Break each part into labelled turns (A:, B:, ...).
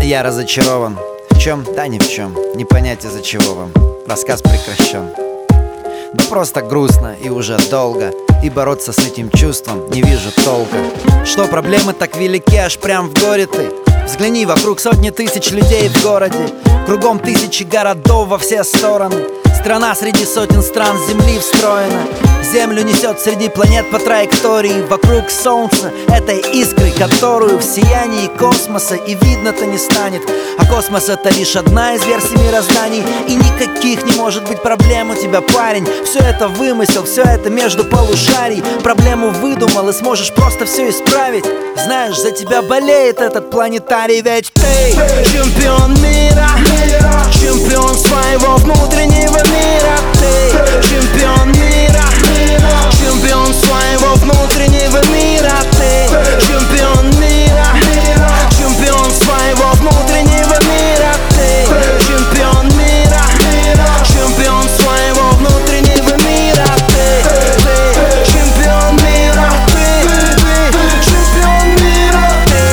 A: Я разочарован. В чем? Да ни в чем. Не понять, из-за чего вам. Рассказ прекращен. Да просто грустно и уже долго. И бороться с этим чувством не вижу толка. Что проблемы так велики, аж прям в горе ты. Взгляни, вокруг сотни тысяч людей в городе. Кругом тысячи городов во все стороны. Страна среди сотен стран Земли встроена. Землю несет среди планет по траектории вокруг Солнца, этой искры, которую в сиянии космоса и видно-то не станет. А космос — это лишь одна из версий мирозданий. И никаких не может быть проблем у тебя, парень. Все это вымысел, все это между полушарий. Проблему выдумал и сможешь просто все исправить. Знаешь, за тебя болеет этот планетарий. Ведь ты чемпион мира, чемпион своего внутреннего мира. Ты чемпион мира, чемпион своего внутреннего мира. Ты чемпион мира, чемпион своего внутреннего мира. Ты чемпион мира, чемпион своего внутреннего мира. Ты чемпион мира, ты чемпион мира.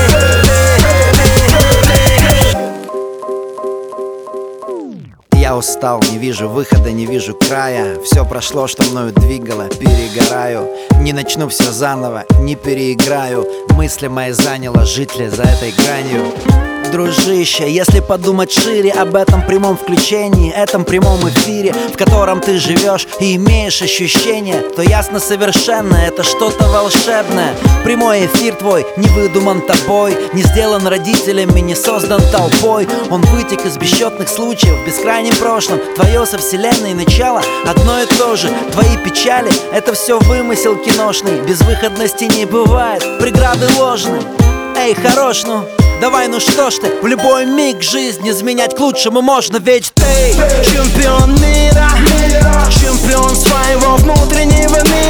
A: Я устал, не вижу выхода, не вижу края. Все прошло, что мною двигало, перегораю. Не начну все заново, не переиграю. Мысли мои заняло, жить ли за этой гранью. Дружище, если подумать шире об этом прямом включении, этом прямом эфире, в котором ты живешь и имеешь ощущение, то ясно совершенно, это что-то волшебное. Прямой эфир твой не выдуман тобой, не сделан родителями, не создан толпой. Он вытек из бесчетных случаев в бескрайнем прошлом. Твое со вселенной начало одно и то же. Твои печали — это все вымысел киношный. Безвыходности не бывает, преграды ложны. Эй, хорош, ну давай, ну что ж ты, в любой миг жизнь изменять к лучшему можно. Ведь ты чемпион мира, чемпион своего внутреннего мира.